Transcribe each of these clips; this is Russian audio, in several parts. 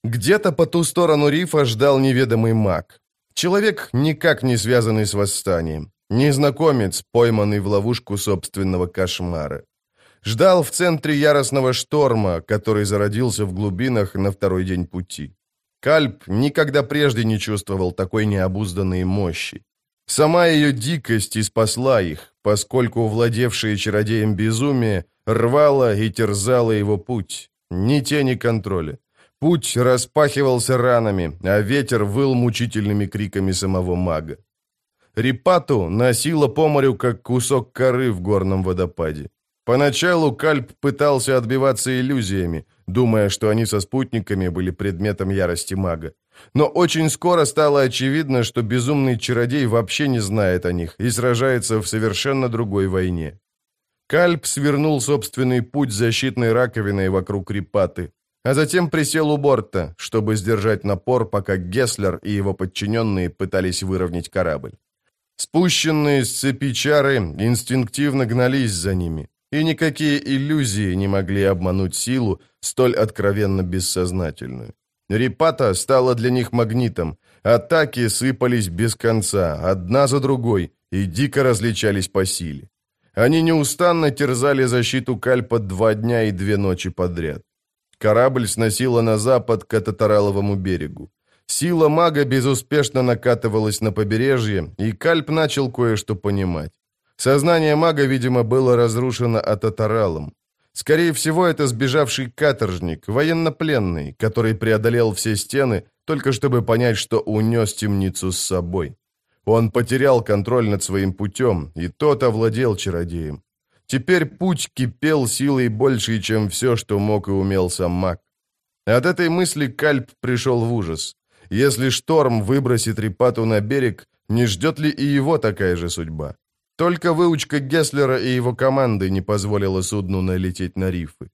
Где-то по ту сторону рифа ждал неведомый маг. Человек, никак не связанный с восстанием. Незнакомец, пойманный в ловушку собственного кошмара. Ждал в центре яростного шторма, который зародился в глубинах на второй день пути. Кальп никогда прежде не чувствовал такой необузданной мощи. Сама ее дикость и спасла их, поскольку владевшее чародеем безумие рвало и терзало его путь. Ни тени контроля. Путь распахивался ранами, а ветер выл мучительными криками самого мага. Рипату носило по морю, как кусок коры в горном водопаде. Поначалу Кальп пытался отбиваться иллюзиями, думая, что они со спутниками были предметом ярости мага. Но очень скоро стало очевидно, что безумный чародей вообще не знает о них и сражается в совершенно другой войне. Кальп свернул собственный путь защитной раковиной вокруг Рипаты, а затем присел у борта, чтобы сдержать напор, пока Геслер и его подчиненные пытались выровнять корабль. Спущенные с цепи чары инстинктивно гнались за ними, и никакие иллюзии не могли обмануть силу, столь откровенно бессознательную. Рипата стала для них магнитом, атаки сыпались без конца, одна за другой, и дико различались по силе. Они неустанно терзали защиту Кальпа 2 дня и 2 ночи подряд. Корабль сносило на запад к Ататараловому берегу. Сила мага безуспешно накатывалась на побережье, и Кальп начал кое-что понимать. Сознание мага, видимо, было разрушено Ататаралом. Скорее всего, это сбежавший каторжник, военнопленный, который преодолел все стены, только чтобы понять, что унес темницу с собой. Он потерял контроль над своим путем, и тот овладел чародеем. Теперь путь кипел силой большей, чем все, что мог и умел сам маг. От этой мысли Кальп пришел в ужас. Если шторм выбросит Рипату на берег, не ждет ли и его такая же судьба? Только выучка Геслера и его команды не позволила судну налететь на рифы.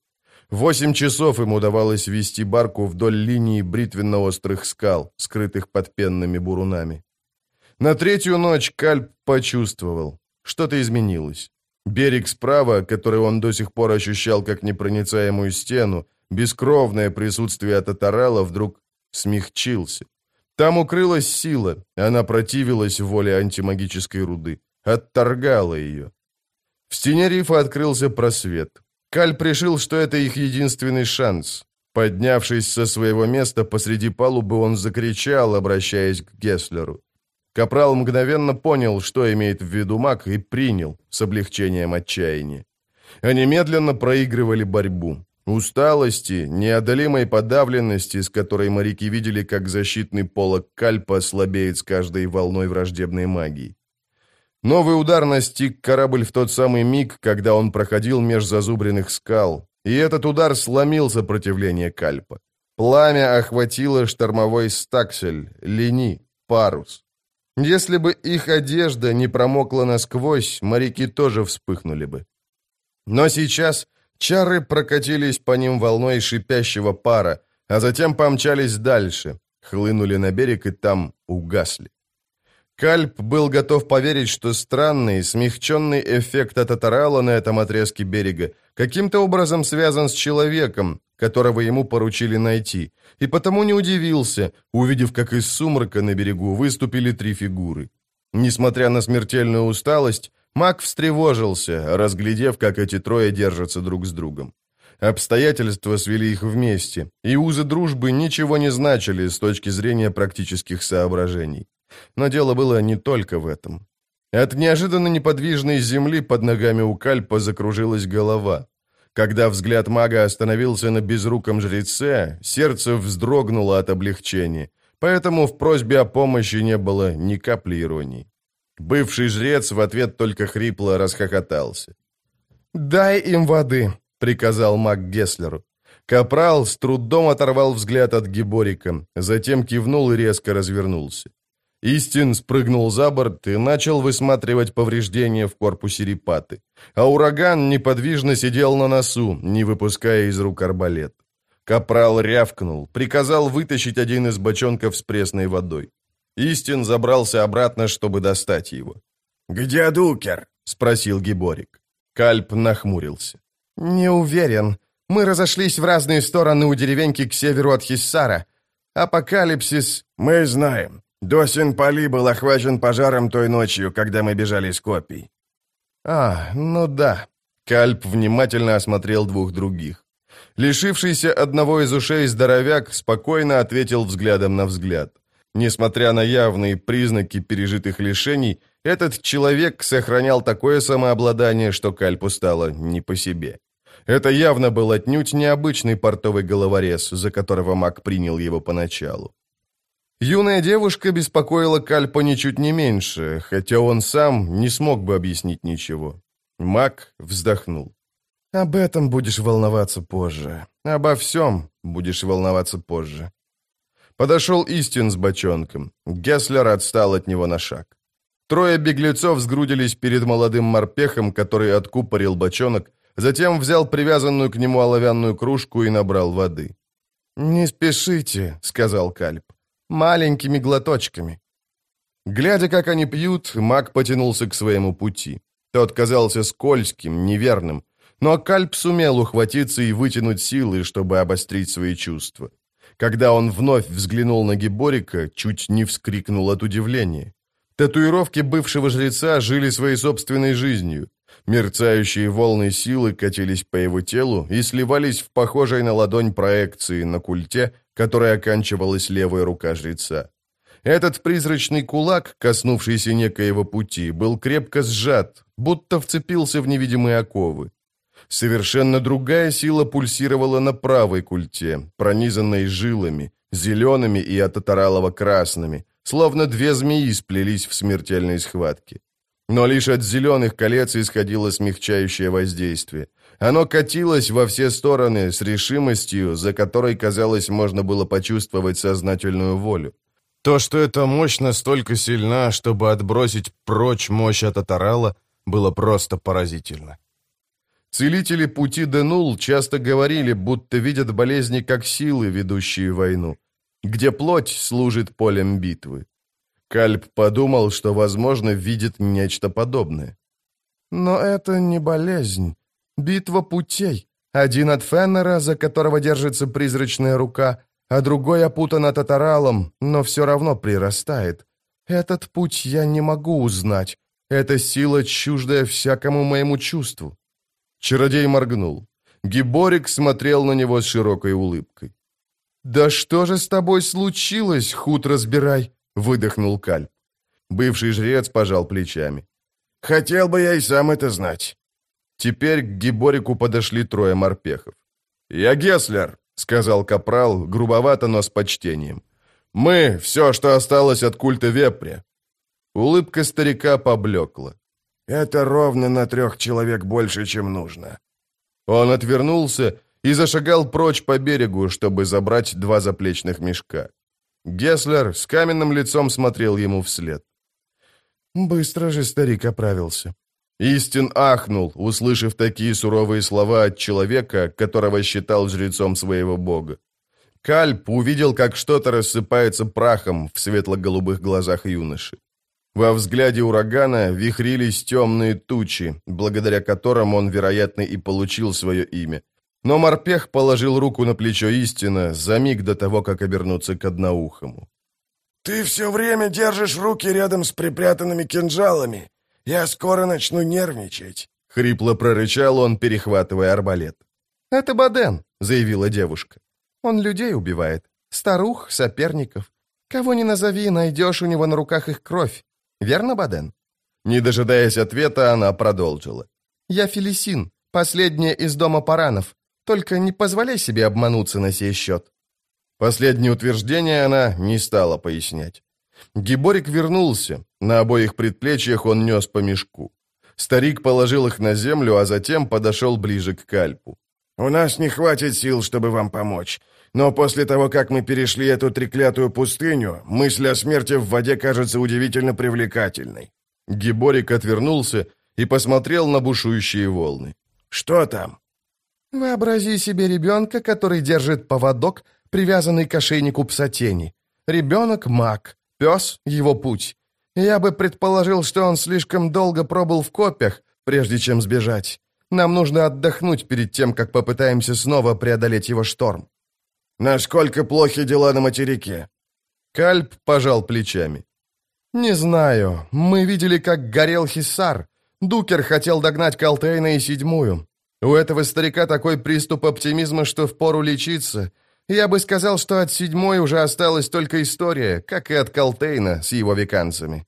8 часов им удавалось вести барку вдоль линии бритвенно-острых скал, скрытых под пенными бурунами. На 3-ю ночь Кальп почувствовал, что-то изменилось. Берег справа, который он до сих пор ощущал как непроницаемую стену, бескровное присутствие Татарала вдруг смягчился. Там укрылась сила, она противилась воле антимагической руды, отторгала ее. В стене рифа открылся просвет. Кальп решил, что это их единственный шанс. Поднявшись со своего места посреди палубы, он закричал, обращаясь к Геслеру. Капрал мгновенно понял, что имеет в виду маг, и принял с облегчением отчаяния. Они медленно проигрывали борьбу. Усталости, неодолимой подавленности, с которой моряки видели, как защитный полог Кальпа слабеет с каждой волной враждебной магии. Новый удар настиг корабль в тот самый миг, когда он проходил меж зазубренных скал, и этот удар сломил сопротивление Кальпа. Пламя охватило штормовой стаксель, лини, парус. Если бы их одежда не промокла насквозь, моряки тоже вспыхнули бы. Но сейчас чары прокатились по ним волной шипящего пара, а затем помчались дальше, хлынули на берег и там угасли. Кальп был готов поверить, что странный, смягченный эффект Ататарала на этом отрезке берега каким-то образом связан с человеком, которого ему поручили найти, и потому не удивился, увидев, как из сумрака на берегу выступили 3 фигуры. Несмотря на смертельную усталость, маг встревожился, разглядев, как эти 3 держатся друг с другом. Обстоятельства свели их вместе, и узы дружбы ничего не значили с точки зрения практических соображений. Но дело было не только в этом. От неожиданно неподвижной земли под ногами у Кальпа закружилась голова. Когда взгляд мага остановился на безруком жреце, сердце вздрогнуло от облегчения, поэтому в просьбе о помощи не было ни капли иронии. Бывший жрец в ответ только хрипло расхохотался. «Дай им воды», — приказал маг Геслеру. Капрал с трудом оторвал взгляд от Гиборика, затем кивнул и резко развернулся. Истин спрыгнул за борт и начал высматривать повреждения в корпусе Рипаты, а ураган неподвижно сидел на носу, не выпуская из рук арбалет. Капрал рявкнул, приказал вытащить один из бочонков с пресной водой. Истин забрался обратно, чтобы достать его. «Где Дукер?» — спросил Гиборик. Кальп нахмурился. «Не уверен. Мы разошлись в разные стороны у деревеньки к северу от Хиссара. Апокалипсис... Мы знаем. Досин-Пали был охвачен пожаром той ночью, когда мы бежали с копий. Ну да. Кальп внимательно осмотрел двух других. Лишившийся одного из ушей здоровяк спокойно ответил взглядом на взгляд. Несмотря на явные признаки пережитых лишений, этот человек сохранял такое самообладание, что Кальпу стало не по себе. Это явно был отнюдь необычный портовый головорез, за которого маг принял его поначалу. Юная девушка беспокоила Кальпа ничуть не меньше, хотя он сам не смог бы объяснить ничего. Маг вздохнул. «Об этом будешь волноваться позже. Обо всем будешь волноваться позже». Подошел Истин с бочонком. Геслер отстал от него на шаг. Трое беглецов сгрудились перед молодым морпехом, который откупорил бочонок, затем взял привязанную к нему оловянную кружку и набрал воды. «Не спешите», — сказал Кальп, — «маленькими глоточками». Глядя, как они пьют, маг потянулся к своему пути. Тот казался скользким, неверным, но Кальп сумел ухватиться и вытянуть силы, чтобы обострить свои чувства. Когда он вновь взглянул на Гиборика, чуть не вскрикнул от удивления. Татуировки бывшего жреца жили своей собственной жизнью. Мерцающие волны силы катились по его телу и сливались в похожей на ладонь проекции на культе, которой оканчивалась левая рука жреца. Этот призрачный кулак, коснувшийся некоего пути, был крепко сжат, будто вцепился в невидимые оковы. Совершенно другая сила пульсировала на правой культе, пронизанной жилами, зелеными и ататаралово-красными, словно две змеи сплелись в смертельной схватке. Но лишь от зеленых колец исходило смягчающее воздействие. Оно катилось во все стороны с решимостью, за которой, казалось, можно было почувствовать сознательную волю. То, что эта мощь настолько сильна, чтобы отбросить прочь мощь Ататарала, было просто поразительно. Целители пути Денул часто говорили, будто видят болезни как силы, ведущие войну, где плоть служит полем битвы. Кальп подумал, что, возможно, видит нечто подобное. Но это не болезнь. Битва путей. Один от Феннера, за которого держится призрачная рука, а другой опутан Ататаралом, но все равно прирастает. Этот путь я не могу узнать. Это сила, чуждая всякому моему чувству. Чародей моргнул. Гиборик смотрел на него с широкой улыбкой. «Да что же с тобой случилось, худ разбирай?» — выдохнул Кальп. Бывший жрец пожал плечами. «Хотел бы я и сам это знать». Теперь к Гиборику подошли трое морпехов. «Я Геслер», — сказал капрал, грубовато, но с почтением. «Мы — все, что осталось от культа вепря». Улыбка старика поблекла. «Это ровно на 3 человек больше, чем нужно». Он отвернулся и зашагал прочь по берегу, чтобы забрать 2 заплечных мешка. Геслер с каменным лицом смотрел ему вслед. Быстро же старик оправился. Истин ахнул, услышав такие суровые слова от человека, которого считал жрецом своего бога. Кальп увидел, как что-то рассыпается прахом в светло-голубых глазах юноши. Во взгляде урагана вихрились темные тучи, благодаря которым он, вероятно, и получил свое имя. Но морпех положил руку на плечо Истина за миг до того, как обернуться к одноухому. «Ты все время держишь руки рядом с припрятанными кинжалами. Я скоро начну нервничать», — хрипло прорычал он, перехватывая арбалет. «Это Баден», — заявила девушка. «Он людей убивает. Старух, соперников. Кого ни назови, найдешь у него на руках их кровь. Верно, Баден?» Не дожидаясь ответа, она продолжила. «Я Фелисин, последняя из дома Паранов. Только не позволяй себе обмануться на сей счет». Последнее утверждение она не стала пояснять. Гиборик вернулся. На обоих предплечьях он нес по мешку. Старик положил их на землю, а затем подошел ближе к Кальпу. «У нас не хватит сил, чтобы вам помочь. Но после того, как мы перешли эту треклятую пустыню, мысль о смерти в воде кажется удивительно привлекательной». Гиборик отвернулся и посмотрел на бушующие волны. «Что там?» «Вообрази себе ребенка, который держит поводок, привязанный к ошейнику пса-тени. Ребенок — маг, пес — его путь. Я бы предположил, что он слишком долго пробыл в копьях, прежде чем сбежать. Нам нужно отдохнуть перед тем, как попытаемся снова преодолеть его шторм». Насколько плохи дела на материке?» Кальп пожал плечами. «Не знаю. Мы видели, как горел Хиссар. Дукер хотел догнать Калтейна и 7-ю. У этого старика такой приступ оптимизма, что впору лечиться. Я бы сказал, что от 7-й уже осталась только история, как и от Калтейна с его веканцами».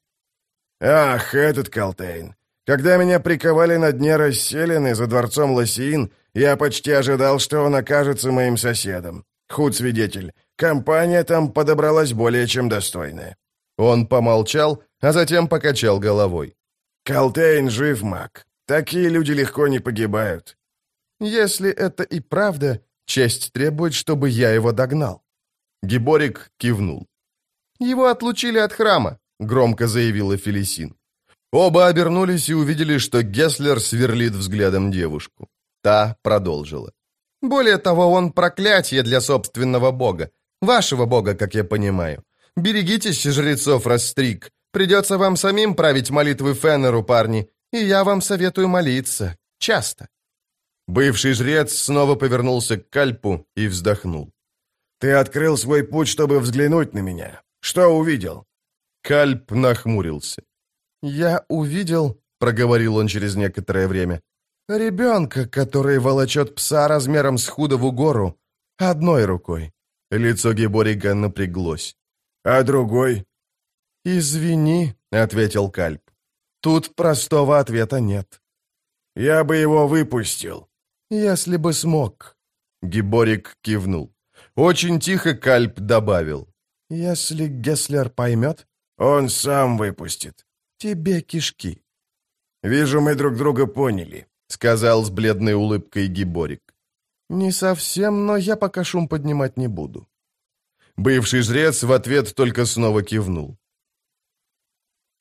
«Ах, этот Калтейн. Когда меня приковали на дне расселены за дворцом Лосиин, я почти ожидал, что он окажется моим соседом. Худ свидетель, компания там подобралась более чем достойная». Он помолчал, а затем покачал головой. «Калтейн жив, маг. Такие люди легко не погибают». «Если это и правда, честь требует, чтобы я его догнал». Гиборик кивнул. «Его отлучили от храма», — громко заявила Фелисин. Оба обернулись и увидели, что Гесслер сверлит взглядом девушку. Та продолжила. «Более того, он проклятие для собственного бога. Вашего бога, как я понимаю. Берегитесь жрецов Растрик. Придется вам самим править молитвы Феннеру, парни, и я вам советую молиться. Часто». Бывший жрец снова повернулся к Кальпу и вздохнул. «Ты открыл свой путь, чтобы взглянуть на меня. Что увидел?» Кальп нахмурился. «Я увидел», — проговорил он через некоторое время, «ребенка, который волочет пса размером с Худову гору, одной рукой». Лицо Гиборига напряглось. «А другой?» «Извини», — ответил Кальп. «Тут простого ответа нет». «Я бы его выпустил». «Если бы смог». Гиборик кивнул. Очень тихо Кальп добавил. «Если Гесслер поймет, он сам выпустит. Тебе кишки». «Вижу, мы друг друга поняли», — сказал с бледной улыбкой Гиборик. «Не совсем, но я пока шум поднимать не буду». Бывший жрец в ответ только снова кивнул.